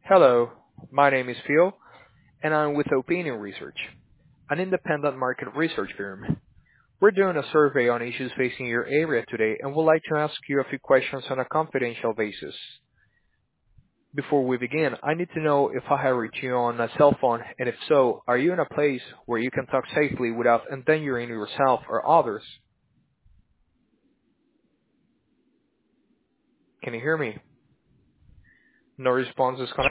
Hello, my name is Phil, and I'm with Opinion Research, an independent market research firm. We're doing a survey on issues facing your area today and would like to ask you a few questions on a confidential basis. Before we begin, I need to know if I have reached you on a cell phone, and if so, are you in a place where you can talk safely without endangering yourself or others? Can you hear me? No response is